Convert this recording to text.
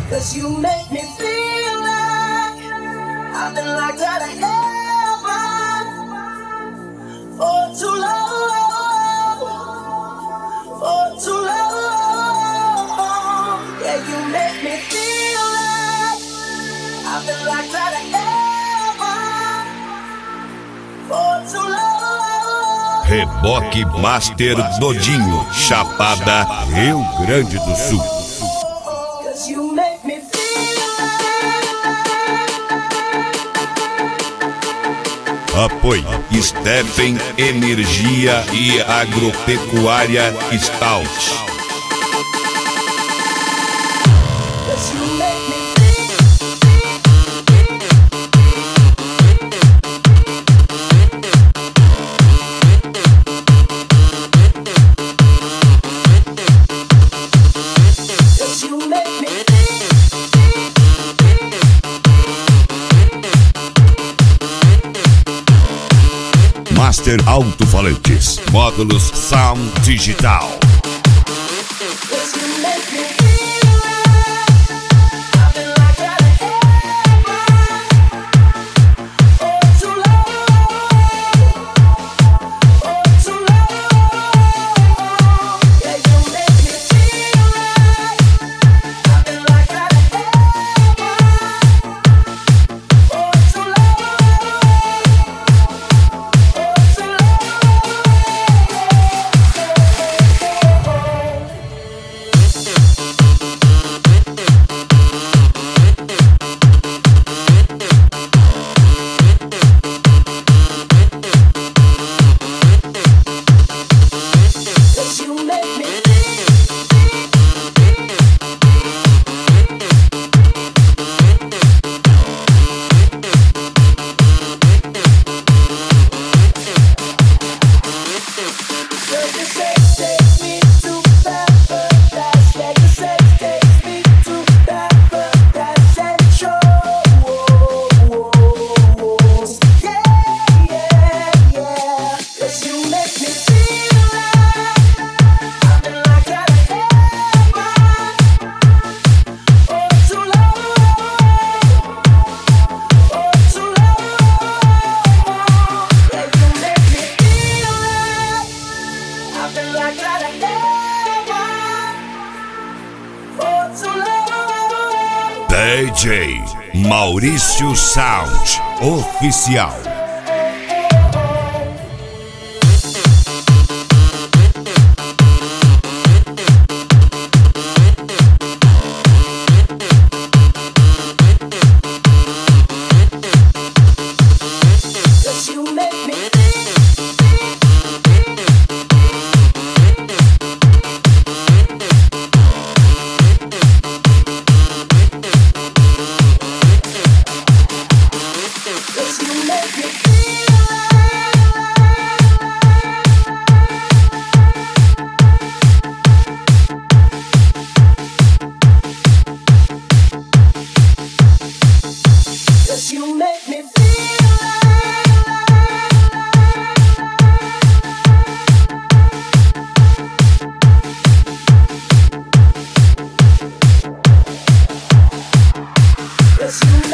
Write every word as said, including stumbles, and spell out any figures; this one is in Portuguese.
'Cause you make me feel like I've been locked out of heaven for too long, for too long. Yeah, you make me feel like I've been locked out of heaven for too long. Reboque Master Dodinho, Chapada, Rio Grande do Sul. Apoio Stephen Energia e Agropecuária Stout. Master Alto-Falantes, módulos Sound Digital. D J Maurício Sound Oficial. Yes, you